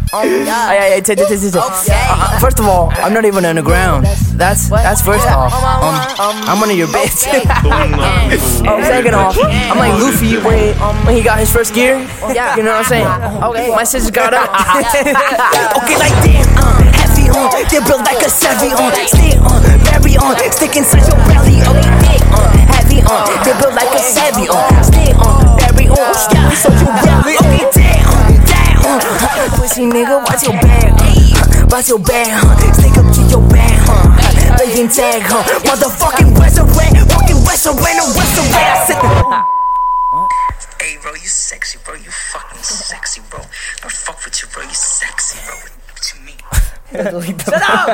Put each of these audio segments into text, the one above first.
First of all, I'm not even underground. That's first off. I'm under your bitch. Second off, I'm like Luffy when he got his first gear. You know what I'm saying? Okay, my sister got up. Okay, like damn, heavy on. They built like a Chevy on. Stay on, very on. Stick inside your belly. Okay, dick on, heavy on. They built like a Chevy on. Stay on, very on. Yeah, so you belly. Okay, damn. Pussy nigga, watch your back. Watch your back, stick up to your back, laying tag, motherfucking restaurant, fucking restaurant, I said. Hey, bro, you sexy, bro. You fucking sexy, bro. I fuck with you, bro. You sexy, bro. What you mean? Shut up!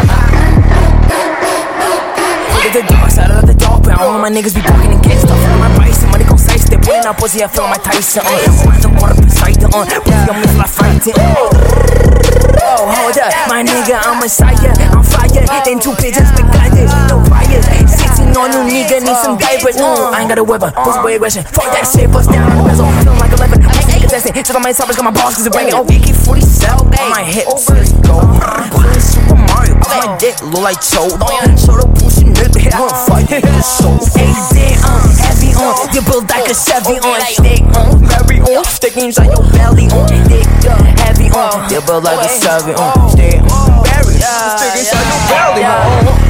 Look at the dark side of the dog pound. All my niggas be walking and getting stuff on my price. Money gon' size, they putting out pussy, I feel my Tyson. Watch the water beside the pussy, I'm just like fighting. Oh, hold up, my nigga, I'm Messiah. I'm fire, then two pigeons been guided. No priors, sitting on you nigga, need some diapers. I ain't got a weapon, pussy boy aggression. Fuck that shit, bust down on the bezel. Feeling like 11, I'm sick of testing. Shit on my topics, got my balls, cause it bring it. Oh, AK-47 on my hips. Go, Super Mario, my dick look like Cho. Show the pussy nigga, I'm fighting the soul. Hey, heavy on, you build like a Chevy on. Stick on, very on, stick inside your belly on. Dick heavy on, you build like a Chevy on. Stay on, very stick inside your belly on.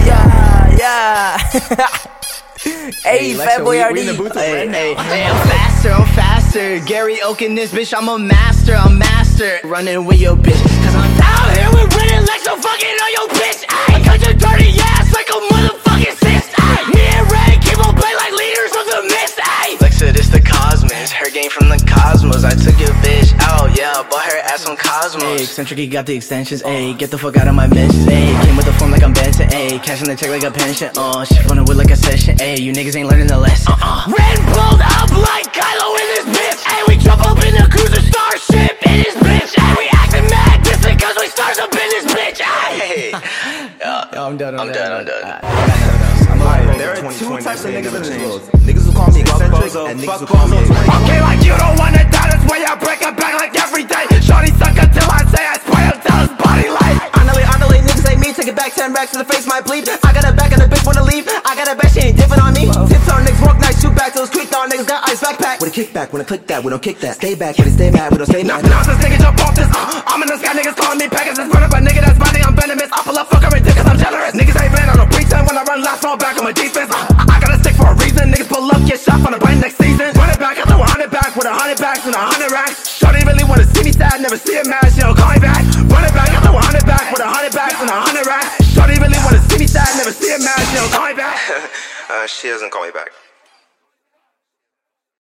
Hey, fat boy RD. Hey, I'm faster. Gary Oak in this bitch, I'm a master. Running with your bitch, cause I'm out here with running like some fucking on your bitch. I cut your dirty ass like a motherfucking cyst. Me and Ray keep on play like leaders of the mist. Lexa, this the Cosmos, her game from the Cosmos. I took your bitch out, yeah, bought her ass on Cosmos. Hey, eccentric, he got the extensions, ayy. Get the fuck out of my mentions, ayy. Came with the phone like I'm Benson, ayy. Cashing the check like a pension, she running with like a session, ayy. You niggas ain't learning the lesson, Red pulled up like Kylo in this bitch, ayy. We jump up in the cruiser starship in this bitch, ayy. We acting mad distant cause we stars up in this bitch, ayy. I'm done. There are two types of niggas in this world. Niggas who call me eccentric and niggas who call me okay, like you don't wanna die, that's why I break it back like every day. Shorty suck until I say I spray him till his body light. Honestly, niggas ain't me, take it back 10 racks to the face might bleed. I got a back and the bitch wanna leave. I got a bet she ain't dipping on me. Tips on niggas, walk nice, shoot back till it's creek down. Niggas got ice backpack. With a kickback, when I click that, we don't kick that. Stay back, when they stay mad, we don't stay mad. Now this nigga jump off this, I'm in the sky, niggas calling me Pegasus. Run up a nigga that's body, I'm venomous. I pull up fucker and dick cause I'm generous. Niggas ain't playing on no pretend when I run last, fall back on my defense. I gotta stick for a reason. Niggas pull up, get shot on the brain next season. Run it back, I throw 100 back with 100 backs and 100 racks. Shorty really wanna see me sad, never see it mad, she don't call me back. Run it back, I throw 100 back with 100 backs and 100 racks. Shorty really wanna see me sad, never see it mad, she don't call me back. She doesn't call me back.